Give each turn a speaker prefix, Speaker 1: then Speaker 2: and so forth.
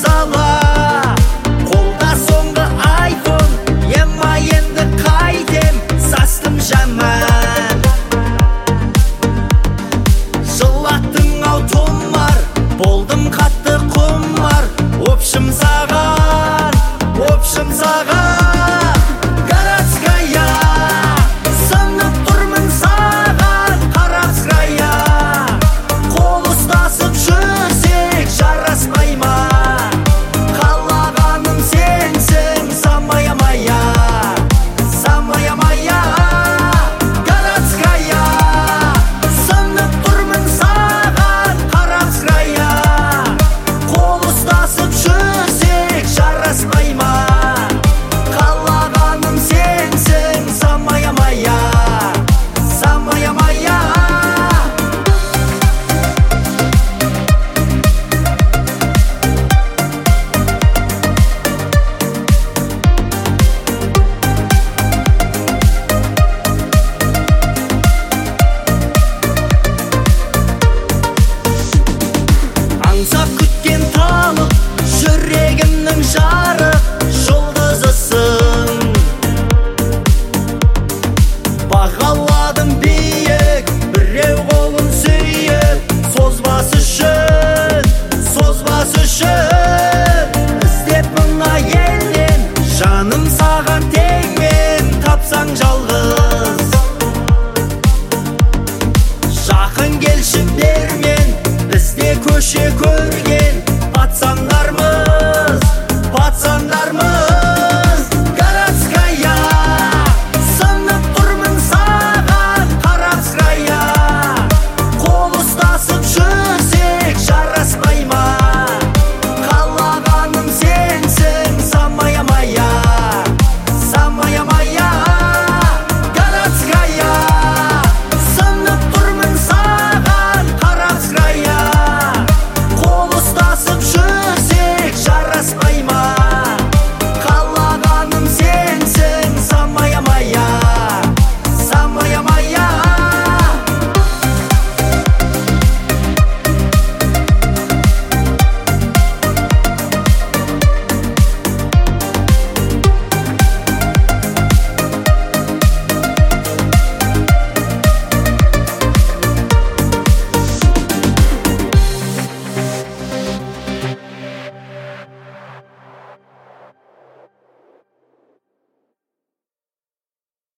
Speaker 1: сала. Қолда соңғы айфон, ема енді қайтем, састым жаман. Жылаттың ау тұмар, болдым қатты құмар. Общым саған, общым саған, городская. Сынып тұрмын саған, Қарақская. Қол ұстасып жүрсек жараспай ма? Қалағаным сенсің, самая-мая, самая-мая, городская. Сынып тұрмын саған, Қарақская. Қол ұстасып жүрсек жараспай ма? Қалағаным сенсің, самая-мая, самая-мая. Аңсап күткен талып, жүрегімнің жарық жұлдызысың. Бағаладым биік, біреу қолын сүйіп, созбас үшін, созбас үшін. Іздеп мына елден, жаным саған теңмен, тапсаң жалғыз. Жақын келші бермен, бізде көше көрген, атсаң